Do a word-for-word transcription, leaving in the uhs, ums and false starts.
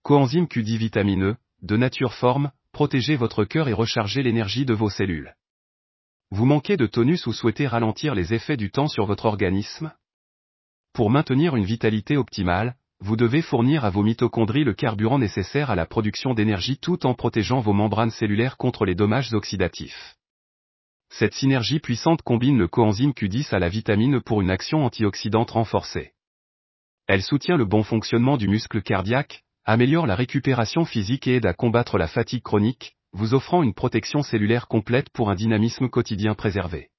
Coenzyme Q dix vitamineux, de nature forme, protégez votre cœur et rechargez l'énergie de vos cellules. Vous manquez de tonus ou souhaitez ralentir les effets du temps sur votre organisme? Pour maintenir une vitalité optimale, vous devez fournir à vos mitochondries le carburant nécessaire à la production d'énergie tout en protégeant vos membranes cellulaires contre les dommages oxydatifs. Cette synergie puissante combine le coenzyme Q dix à la vitamine pour une action antioxydante renforcée. Elle soutient le bon fonctionnement du muscle cardiaque, améliore la récupération physique et aide à combattre la fatigue chronique, vous offrant une protection cellulaire complète pour un dynamisme quotidien préservé.